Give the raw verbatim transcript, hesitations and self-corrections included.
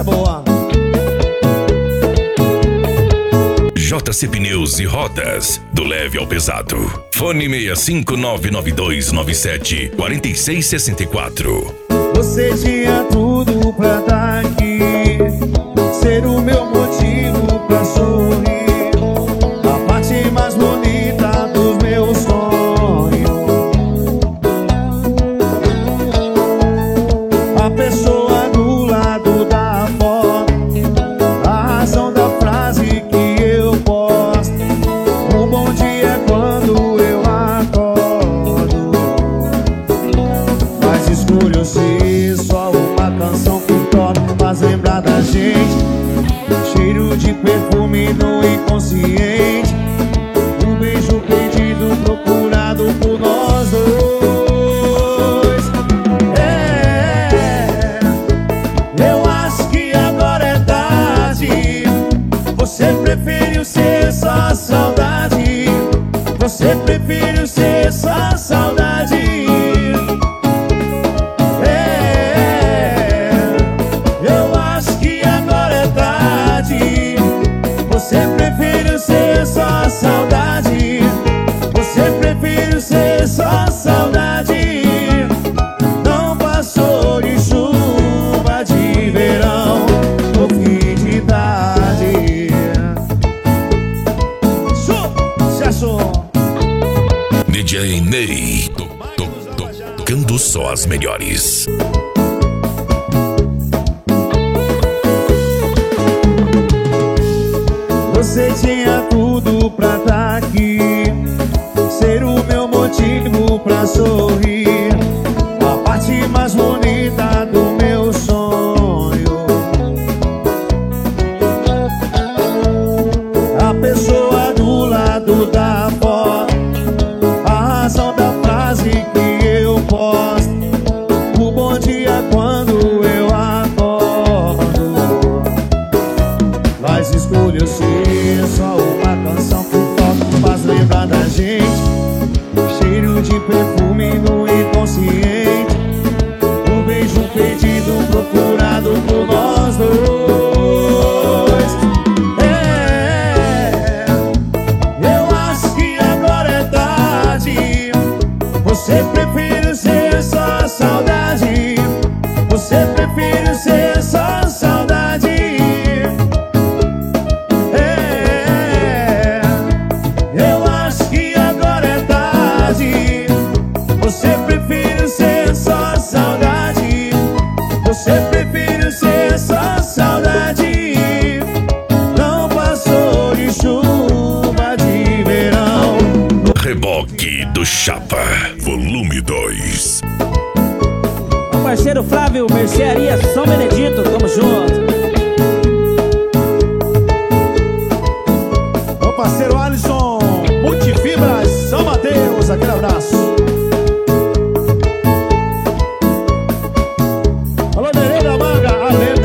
é boa. J C Pneus e Rodas, do leve ao pesado. Fone seis cinco nove nove dois nove sete quatro seis seis quatro. Você tinha tudo pra estar aqui, ser o meu motivo pra sorrir, a parte mais bonita dos meus sonhos, a pessoa do lado da foto, a razão da frase que eu posto. Um bom dia é quando eu acordo, mas escolho ser só uma canção que toca, faz lembrar da gente, cheiro de perfume no inconsciente, um beijo perdido procurado por nós dois. É, eu acho que agora é tarde. Você prefere ser só saudade, você prefere ser só saudade. Você prefere ser só saudade, você prefere ser só saudade. Não passou de chuva de verão, no fim de tarde. Se achou? D J Ney, to, to, to, tocando só as melhores. Você tinha tudo pra estar aqui, ser o meu motivo pra sorrir, a parte mais bonita do meu sonho, a pessoa do lado da foto, a razão da frase que eu posto. O bom dia quando eu acordo, mas escolho ser só uma canção que toca, faz lembrar da gente, cheiro de perfume no inconsciente, um beijo perdido procurado por nós dois. É, eu acho que agora é tarde. Você prefere ser só saudade, você prefere ser só saudade. Você prefere ser só saudade, você prefere ser só saudade. Não passou de chuva de verão. Reboque do Chapa, volume dois. O parceiro Flávio, Mercearia São Benedito, tamo junto. O parceiro Alisson, Multifibras São Mateus, aquele abraço. Alô, Nenê da Manga, a lenda